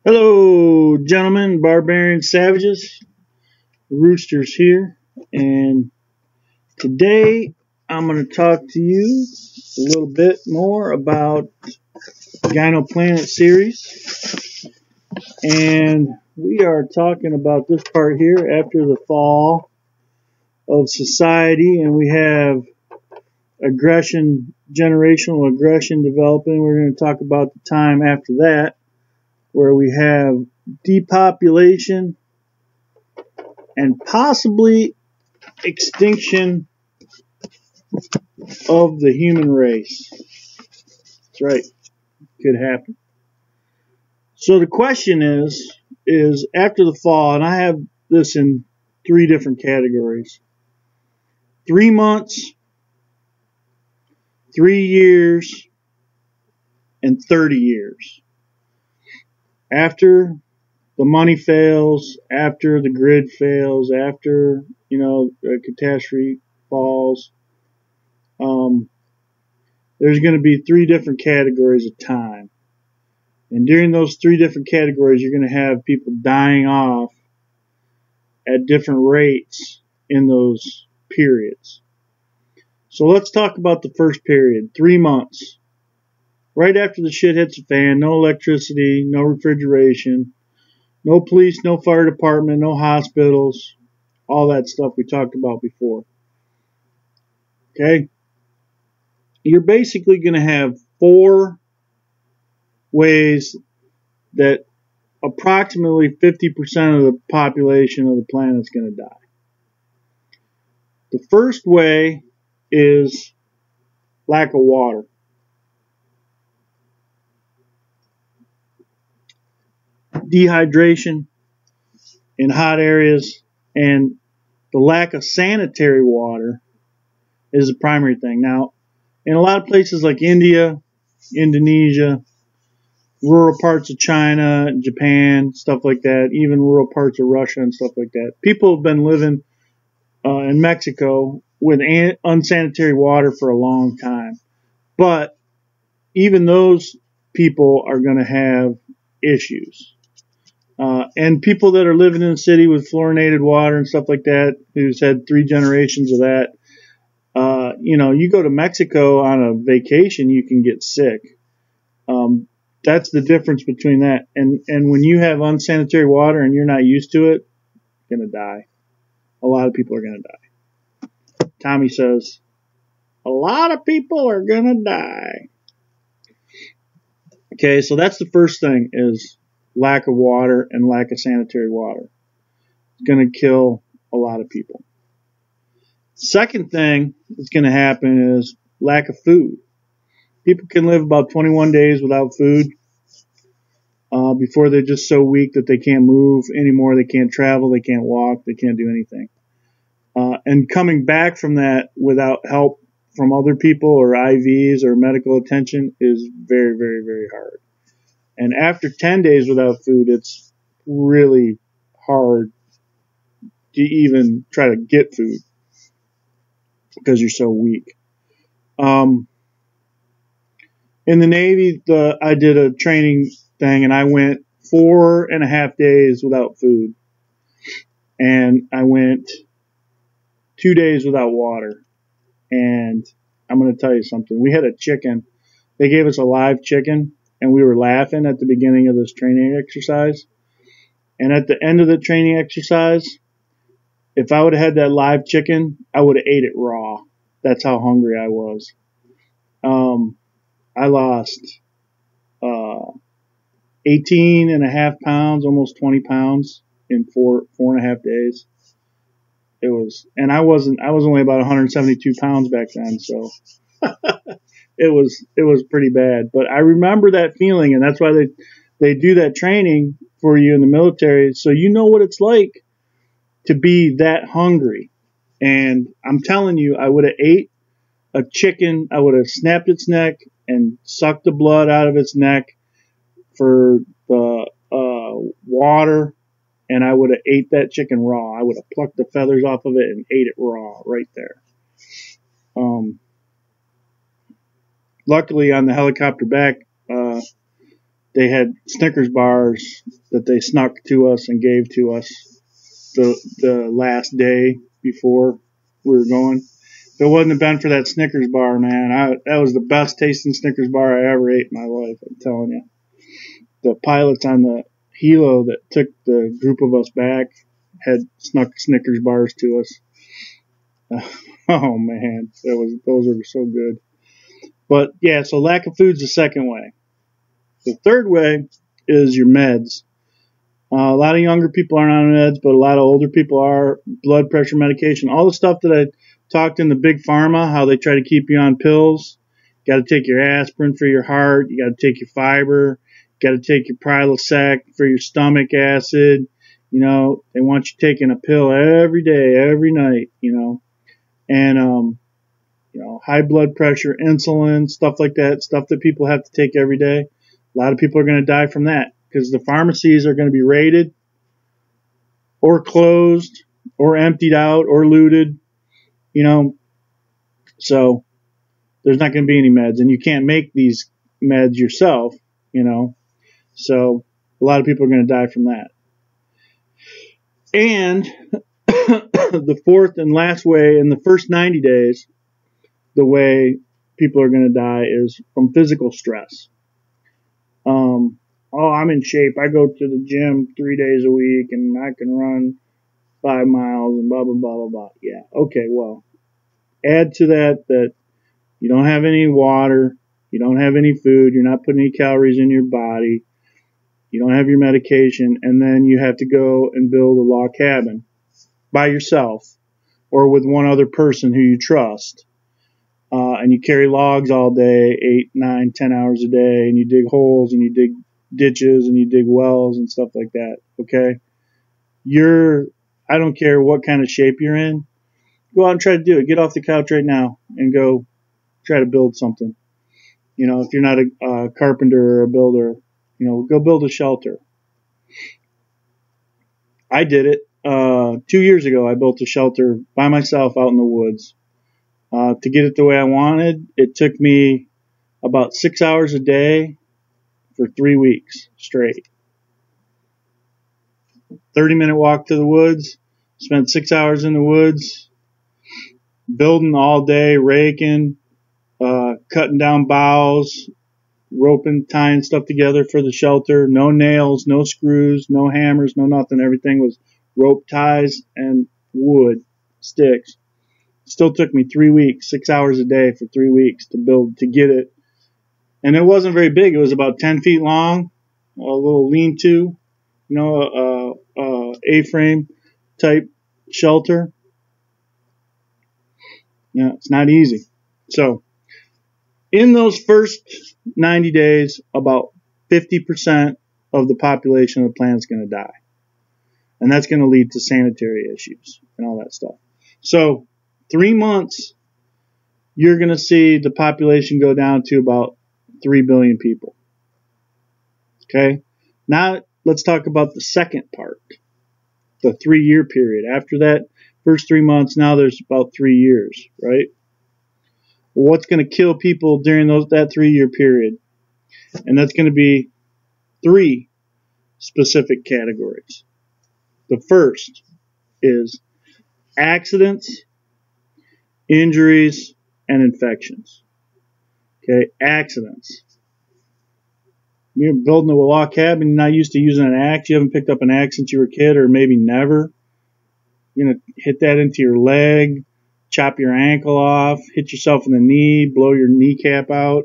Hello, gentlemen, barbarian savages, roosters here, and today I'm going to talk to you a little bit more about Gynoplanet series, and we are talking about this part here after the fall of society, and we have aggression, generational aggression developing. We're going to talk about the time after that, where we have depopulation and possibly extinction of the human race. That's right, could happen. So the question is after the fall, and I have this in three different categories: 3 months, 3 years, and 30 years. After the money fails, after the grid fails, after a catastrophe falls, there's going to be three different categories of time. And during those three different categories, you're going to have people dying off at different rates in those periods. So let's talk about the first period, 3 months. Right after the shit hits the fan, no electricity, no refrigeration, no police, no fire department, no hospitals, all that stuff we talked about before. Okay? You're basically going to have 4 ways that approximately 50% of the population of the planet is going to die. The first way is lack of water. Dehydration in hot areas and the lack of sanitary water is the primary thing. Now, in a lot of places like India, Indonesia, rural parts of China, Japan, stuff like that, even rural parts of Russia and stuff like that, people have been living in Mexico with unsanitary water for a long time. But even those people are going to have issues. And people that are living in the city with fluorinated water and stuff like that, who's had 3 generations of that, you go to Mexico on a vacation, you can get sick. That's the difference between that. And when you have unsanitary water and you're not used to it, you're going to die. A lot of people are going to die. Tommy says, a lot of people are going to die. Okay, so that's the first thing is lack of water and lack of sanitary water. It's going to kill a lot of people. Second thing that's going to happen is lack of food. People can live about 21 days without food before they're just so weak that they can't move anymore. They can't travel. They can't walk. They can't do anything. And coming back from that without help from other people or IVs or medical attention is very, very, very hard. And after 10 days without food, it's really hard to even try to get food because you're so weak. In the Navy, I did a training thing, and I went 4.5 days without food. And I went 2 days without water. And I'm going to tell you something. We had a chicken. They gave us a live chicken, and we were laughing at the beginning of this training exercise. And at the end of the training exercise, if I would have had that live chicken, I would have ate it raw. That's how hungry I was. I lost 18.5 pounds, almost 20 pounds in 4.5 days. It was, and I was only about 172 pounds back then, so it was pretty bad. But I remember that feeling, and that's why they do that training for you in the military, so you know what it's like to be that hungry. And I'm telling you, I would have ate a chicken, I would have snapped its neck and sucked the blood out of its neck for the water, and I would have ate that chicken raw. I would have plucked the feathers off of it and ate it raw right there. Luckily, on the helicopter back, they had Snickers bars that they snuck to us and gave to us the last day before we were going. If it wouldn't have been for that Snickers bar, man, that was the best tasting Snickers bar I ever ate in my life. I'm telling you. The pilots on the helo that took the group of us back had snuck Snickers bars to us. Oh man, those were so good. But yeah, so lack of food's the second way. The third way is your meds. A lot of younger people aren't on meds, but a lot of older people are. Blood pressure medication, all the stuff that I talked in the big pharma, how they try to keep you on pills. You got to take your aspirin for your heart. You got to take your fiber. You got to take your Prilosec for your stomach acid. You know, they want you taking a pill every day, every night, you know. And, you know, high blood pressure, insulin, stuff like that, stuff that people have to take every day. A lot of people are going to die from that because the pharmacies are going to be raided or closed or emptied out or looted, you know. So there's not going to be any meds, and you can't make these meds yourself, you know. So a lot of people are going to die from that. And the fourth and last way, in the first 90 days, the way people are going to die is from physical stress. Oh, I'm in shape. I go to the gym 3 days a week and I can run 5 miles and blah, blah, blah, blah, blah. Yeah. Okay. Well, add to that you don't have any water. You don't have any food. You're not putting any calories in your body. You don't have your medication. And then you have to go and build a log cabin by yourself or with one other person who you trust. And you carry logs all day, 8, 9, 10 hours a day, and you dig holes and you dig ditches and you dig wells and stuff like that. Okay. I don't care what kind of shape you're in. Go out and try to do it. Get off the couch right now and go try to build something. You know, if you're not a carpenter or a builder, you know, go build a shelter. I did it. 2 years ago, I built a shelter by myself out in the woods. To get it the way I wanted, it took me about 6 hours a day for 3 weeks straight. 30-minute walk to the woods, spent 6 hours in the woods, building all day, raking, cutting down boughs, roping, tying stuff together for the shelter. No nails, no screws, no hammers, no nothing. Everything was rope ties and wood, sticks. Still took me 3 weeks, 6 hours a day for 3 weeks to get it. And it wasn't very big. It was about 10 feet long, a little lean-to, you know, A-frame type shelter. Yeah, it's not easy. So in those first 90 days, about 50% of the population of the planet is going to die. And that's going to lead to sanitary issues and all that stuff. So 3 months, you're going to see the population go down to about 3 billion people. Okay? Now, let's talk about the second part, the 3-year period. After that first 3 months, now there's about 3 years, right? Well, what's going to kill people during that 3-year period? And that's going to be 3 specific categories. The first is accidents, injuries, and infections. Okay, accidents. You're building a log cabin, you're not used to using an axe. You haven't picked up an axe since you were a kid, or maybe never. You're going to hit that into your leg, chop your ankle off, hit yourself in the knee, blow your kneecap out.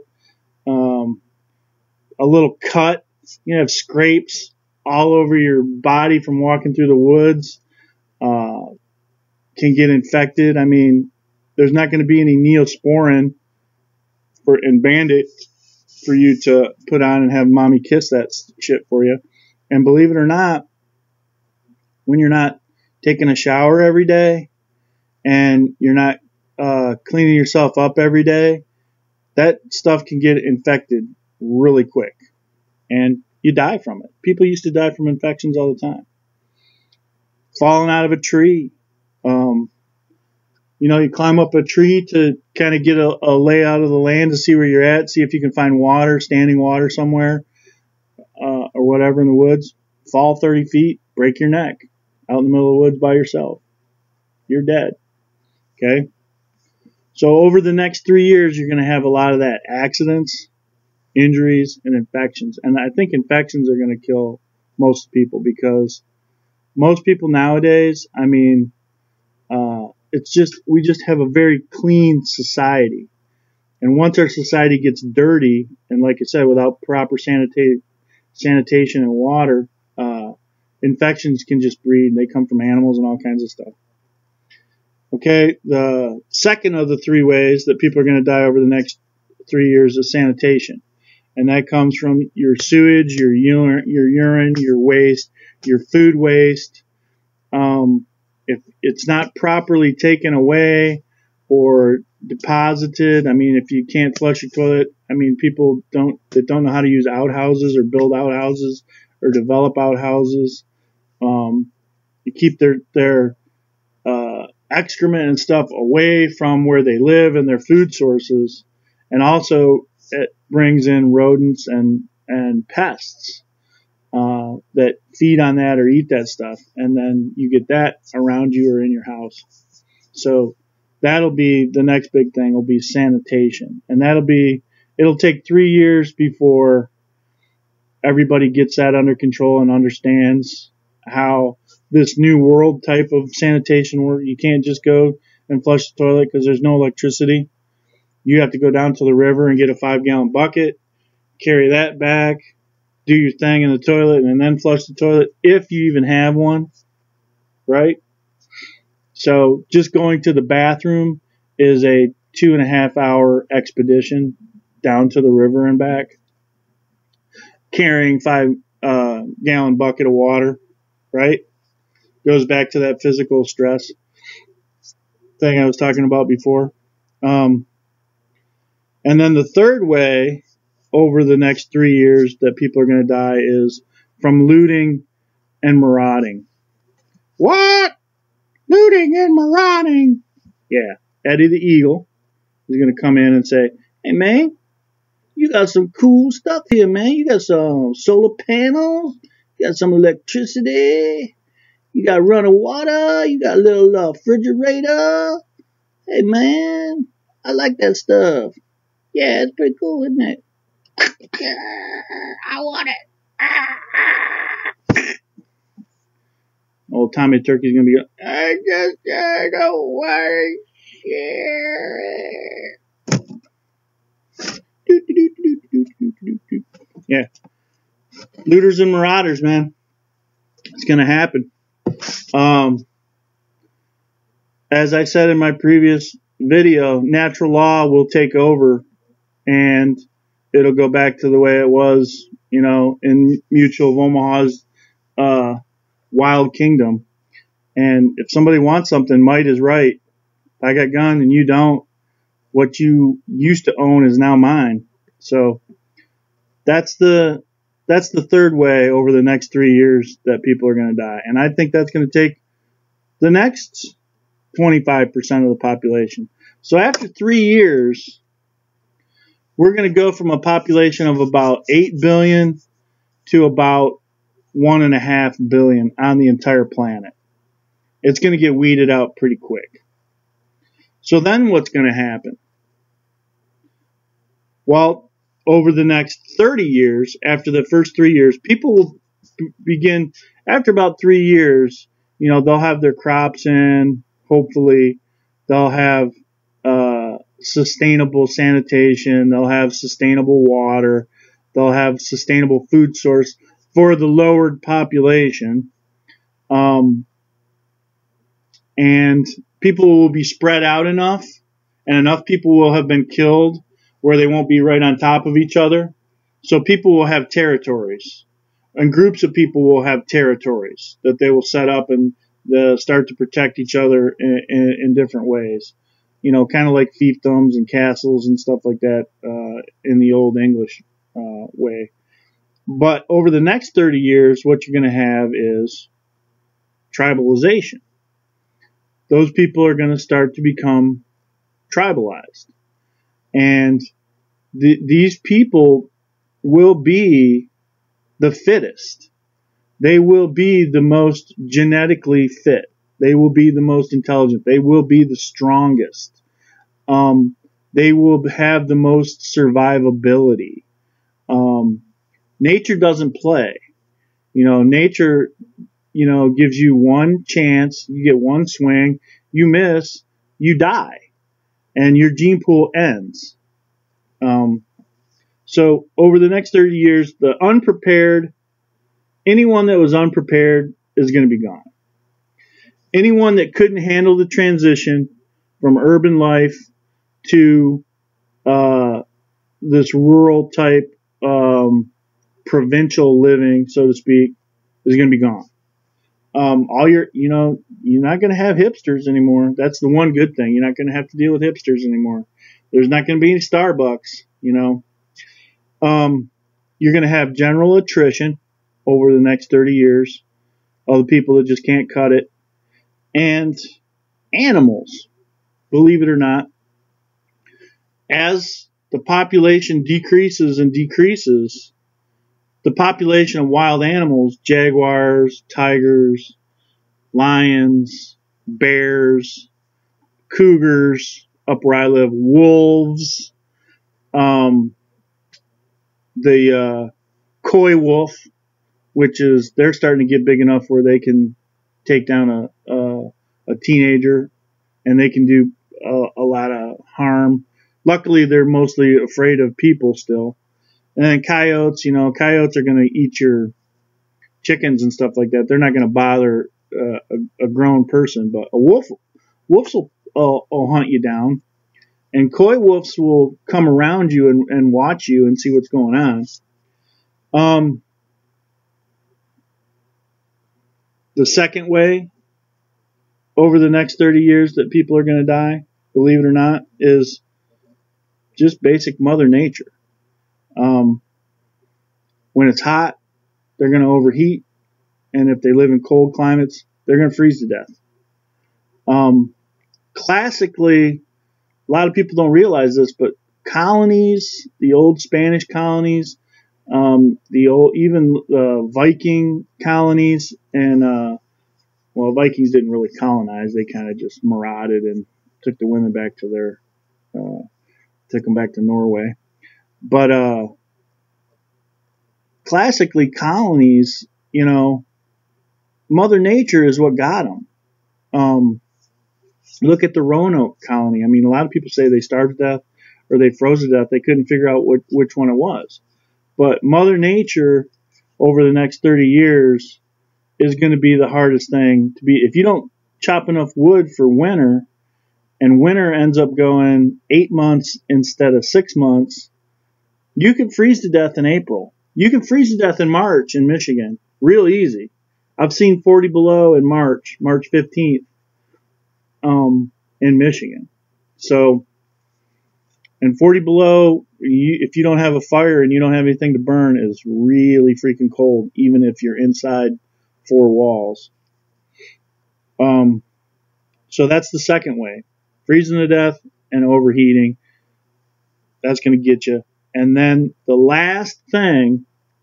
A little cut. You have scrapes all over your body from walking through the woods. Can get infected. I mean, there's not going to be any Neosporin and Bandit for you to put on and have mommy kiss that shit for you. And believe it or not, when you're not taking a shower every day and you're not cleaning yourself up every day, that stuff can get infected really quick. And you die from it. People used to die from infections all the time. Falling out of a tree. You know, you climb up a tree to kind of get a layout of the land to see where you're at, see if you can find water, standing water somewhere. or whatever in the woods, fall 30 feet, break your neck out in the middle of the woods by yourself. You're dead. Okay? So over the next 3 years, you're going to have a lot of that: accidents, injuries, and infections. And I think infections are going to kill most people, because most people nowadays, I mean, we just have a very clean society. And once our society gets dirty, and like I said, without proper sanitation and water, infections can just breed. They come from animals and all kinds of stuff. Okay, the second of the 3 ways that people are going to die over the next 3 years is sanitation. And that comes from your sewage, your urine, your waste, your food waste. If it's not properly taken away or deposited, I mean, if you can't flush your toilet, I mean, people that don't know how to use outhouses or build outhouses or develop outhouses, you keep their excrement and stuff away from where they live and their food sources, and also it brings in rodents and pests that feed on that or eat that stuff, and then you get that around you or in your house. So that'll be the next big thing, will be sanitation. And it'll take 3 years before everybody gets that under control and understands how this new world type of sanitation works. You can't just go and flush the toilet because there's no electricity. You have to go down to the river and get a 5-gallon bucket, carry that back, do your thing in the toilet, and then flush the toilet if you even have one, right? So just going to the bathroom is a 2.5-hour expedition down to the river and back. Carrying 5-gallon bucket of water, right? Goes back to that physical stress thing I was talking about before. And then the third way over the next 3 years that people are going to die is from looting and marauding. What? Looting and marauding? Yeah. Eddie the Eagle is going to come in and say, hey, man, you got some cool stuff here, man. You got some solar panels. You got some electricity. You got running water. You got a little refrigerator. Hey, man, I like that stuff. Yeah, it's pretty cool, isn't it? I want it. Old Tommy Turkey's going to be going, I just don't want to share it. Yeah. Looters and marauders, man. It's going to happen. As I said in my previous video, natural law will take over and it'll go back to the way it was, in Mutual of Omaha's Wild Kingdom. And if somebody wants something, might is right. If I got a gun and you don't, what you used to own is now mine. So that's the third way over the next 3 years that people are going to die. And I think that's going to take the next 25% of the population. So after 3 years, we're going to go from a population of about 8 billion to about 1.5 billion on the entire planet. It's going to get weeded out pretty quick. So then what's going to happen? Well, over the next 30 years, after the first 3 years, people will begin, after about 3 years, they'll have their crops in, hopefully. They'll have sustainable sanitation. They'll have sustainable water. They'll have sustainable food source for the lowered population. And people will be spread out enough, and enough people will have been killed where they won't be right on top of each other. So people will have territories, and groups of people will have territories that they will set up and start to protect each other in different ways. Kind of like fiefdoms and castles and stuff like that in the Old English way. But over the next 30 years, what you're going to have is tribalization. Those people are going to start to become tribalized. And these people will be the fittest. They will be the most genetically fit. They will be the most intelligent. They will be the strongest. They will have the most survivability. Nature doesn't play. Nature, gives you one chance. You get one swing. You miss, you die. And your gene pool ends. So over the next 30 years, anyone that was unprepared is going to be gone. Anyone that couldn't handle the transition from urban life to this rural type provincial living, so to speak, is going to be gone. You're not going to have hipsters anymore. That's the one good thing. You're not going to have to deal with hipsters anymore. There's not going to be any Starbucks. You're going to have general attrition over the next 30 years of the people that just can't cut it. And animals, believe it or not, as the population decreases and decreases, the population of wild animals, jaguars, tigers, lions, bears, cougars, up where I live, wolves, the coy wolf, which is, they're starting to get big enough where they can take down a teenager, and they can do a lot of harm. Luckily, they're mostly afraid of people still. And then coyotes, coyotes are going to eat your chickens and stuff like that. They're not going to bother a grown person, but wolves will hunt you down. And coy wolves will come around you and watch you and see what's going on. The second way over the next 30 years that people are going to die, believe it or not, is just basic Mother Nature. When it's hot, they're going to overheat. And if they live in cold climates, they're going to freeze to death. Classically, a lot of people don't realize this, but colonies, the old Spanish colonies, the Viking colonies, and Vikings didn't really colonize; they kind of just marauded and took the women back to took them back to Norway. But classically, colonies, Mother Nature is what got them. Look at the Roanoke colony. I mean, a lot of people say they starved to death or they froze to death. They couldn't figure out which one it was. But Mother Nature, over the next 30 years, is going to be the hardest thing to be. If you don't chop enough wood for winter, and winter ends up going 8 months instead of 6 months, you can freeze to death in April. You can freeze to death in March in Michigan. Real easy. I've seen 40 below in March 15th, in Michigan. So, and 40 below, if you don't have a fire and you don't have anything to burn, is really freaking cold, even if you're inside 4 walls. So that's the second way. Freezing to death and overheating. That's going to get you. And then the last thing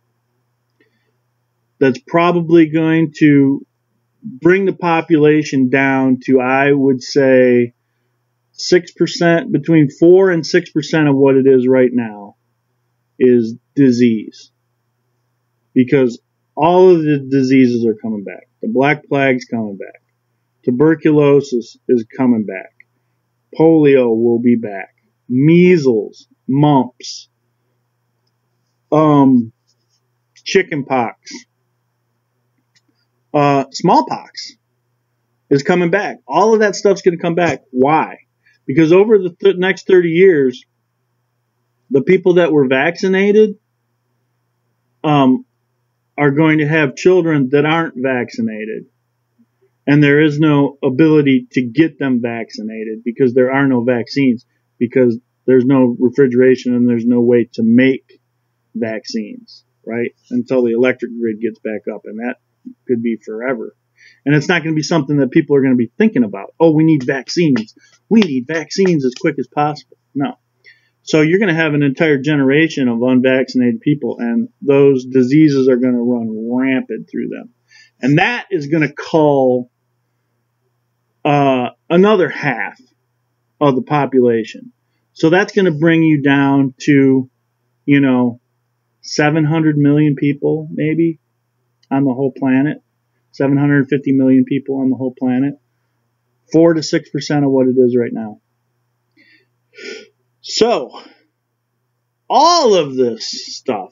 that's probably going to bring the population down to, I would say, 6%, between 4 and 6% of what it is right now, is disease. Because all of the diseases are coming back. The Black Plague's coming back. Tuberculosis is coming back. Polio will be back. Measles, mumps, chickenpox, smallpox is coming back. All of that stuff's going to come back. Why? Because over the next 30 years, the people that were vaccinated are going to have children that aren't vaccinated. And there is no ability to get them vaccinated because there are no vaccines, because there's no refrigeration and there's no way to make vaccines, right? Until the electric grid gets back up, and that could be forever. And it's not going to be something that people are going to be thinking about. Oh, we need vaccines. We need vaccines as quick as possible. No. So you're going to have an entire generation of unvaccinated people, and those diseases are going to run rampant through them. And that is going to cull another half of the population. So that's going to bring you down to, 700 million people maybe on the whole planet. 750 million people on the whole planet. 4 to 6% of what it is right now. So, all of this stuff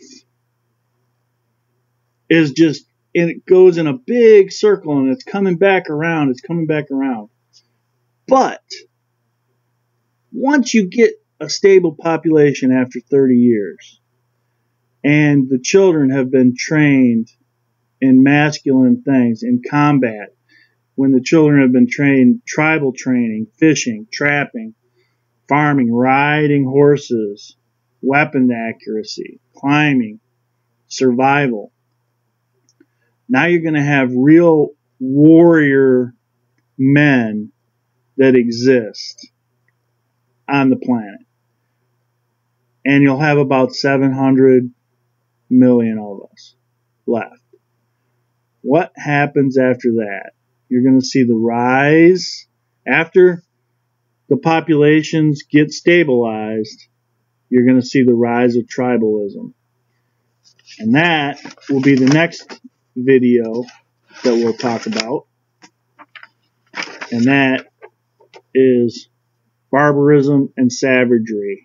is just, and it goes in a big circle, and it's coming back around, it's coming back around. But, once you get a stable population after 30 years, and the children have been trained in masculine things, in combat, when the children have been trained tribal training, fishing, trapping, farming, riding horses, weapon accuracy, climbing, survival. Now you're going to have real warrior men that exist on the planet. And you'll have about 700 million of us left. What happens after that? You're going to see the rise after the populations get stabilized. You're going to see the rise of tribalism. And that will be the next video that we'll talk about. And that is barbarism and savagery.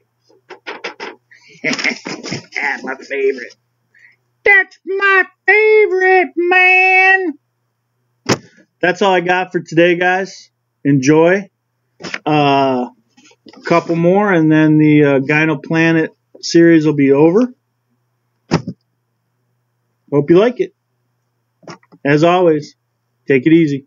My favorite. That's my favorite, man. That's all I got for today, guys. Enjoy. A couple more, and then the Gynoplanet series will be over. Hope you like it. As always, take it easy.